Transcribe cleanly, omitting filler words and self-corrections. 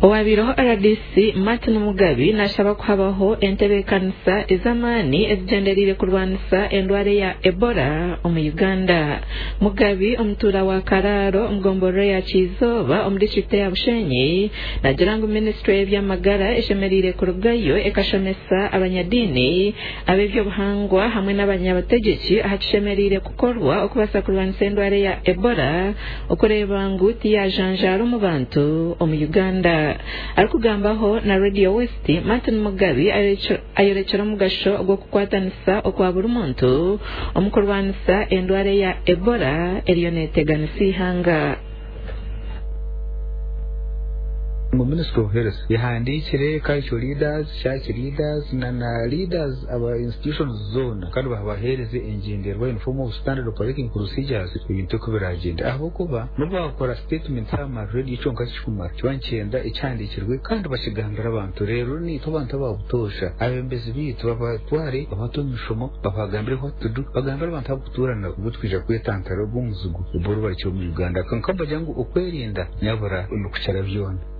Owabiroho RDC Martin Mugabi nashaba kuhabaho entebe kanisa ezamani ezigenderire kurwanisa endware ya Ebola mu Uganda. Mugabi omutura wa Kararo omugomboro ya Kizoba omudistrikte ya Bushenyi nagirango ministry y'ebyamagara eshemerire kurugayo ekashomesa abanyadini ab'ebyobuhangwa hamwe n'abanyabategeki ahakishemerire kukorwa okubasa kurwanisa endware ya Ebola okureba nguti ya janjaro mu bantu mu Uganda. Arikugambaho na Radio West Martin Mugabi ayorekera mugasho ogwo kukwatanisa okwa buri muntu omukurwanisa endware ya Ebola eriyoneteganisa ihanga. Minister of Health yahandikire cultural leaders, church leaders na leaders aba institutions zone kandi babahereze engenderwa in form of standard operating procedures ibintu kubiragenda aho kuba nuba bakora statement sama ready cyonka kikumara cyancenda icyandikirwe kandi bashigangara abantu rero ni tubantu babutosha abembezi bitu babatware abatomishomo babagambire ko tudu bagambira abantu abuturana gutwija kwetantara bw'umuzugu uburu bari cyo mu Uganda kankamba jangu ukwerinda nyabura umukucara byona